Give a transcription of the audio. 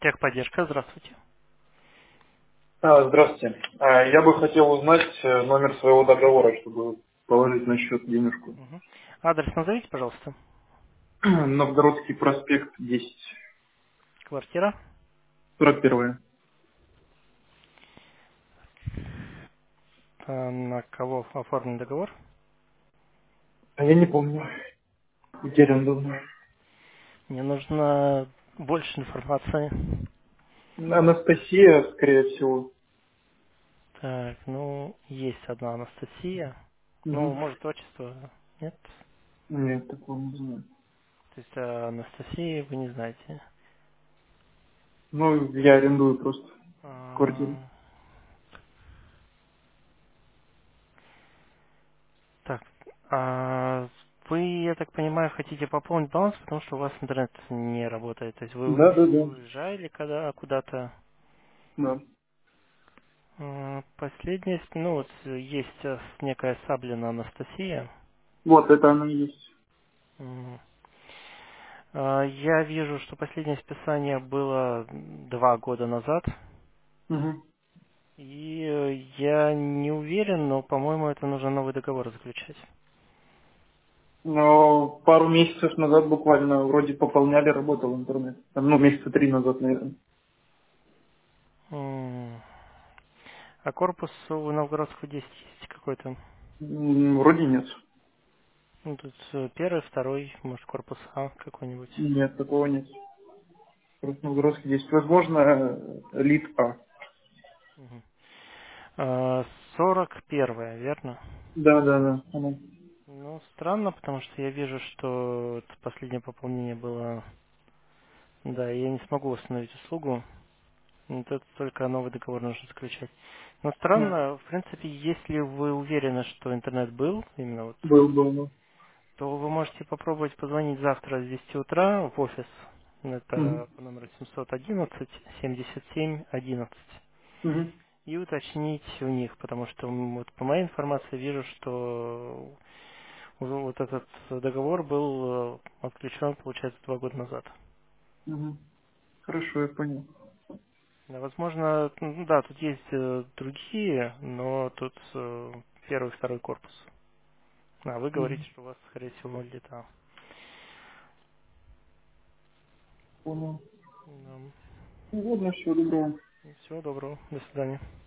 Техподдержка, здравствуйте. Здравствуйте. Я бы хотел узнать номер своего договора, чтобы положить на счет денежку. Мгм. Адрес назовите, пожалуйста. Новгородский проспект 10, Квартира. 41. На кого оформлен договор? А я не помню. Утерян давно. Мне нужно больше информации. Анастасия, скорее всего. Так, ну, есть одна Анастасия. Ну, Угу. может, отчество? Нет? Нет, такого не знаю. То есть Анастасии вы не знаете. Ну, я арендую просто квартиру. А, Так, вы, я так понимаю, хотите пополнить баланс, потому что у вас интернет не работает. То есть вы Да, да, да. уезжали куда-то. Да. Последняя, ну вот есть некая Саблина Анастасия. Вот, это она и есть. Мгм. Я вижу, что последнее списание было 2 года назад. Угу. И я не уверен, но, по-моему, это нужно новый договор заключать. Но пару месяцев назад буквально вроде пополняли, работал интернет. Там, ну, месяца 3 назад, наверное. М. А корпус у Новгородского 10 есть какой-то? Вроде нет. Ну, тут первый, второй, может, корпус А какой-нибудь. Нет, такого нет. Красногородский 10. Возможно, лид А. Мгм. 41, верно? Да, да, да. Она. Ну, странно, потому что я вижу, что это последнее пополнение было... Да, я не смогу восстановить услугу. Вот это только новый договор нужно заключать. Но Ну, странно, в принципе, если вы уверены, что интернет был, именно вот, был, ну. то вы можете попробовать позвонить завтра с 10 утра в офис. Угу. Это по номеру 711 77 11. Угу. И уточнить у них, потому что вот по моей информации вижу, что уже вот этот договор был отключен, получается, 2 года назад. Угу. Хорошо, я понял. Да, возможно, ну да, тут есть другие, но тут первый, второй корпус. А вы Угу. говорите, что у вас, скорее всего, лета. Понял. Да. Ну, ладно, всего доброго. Всего доброго. До свидания.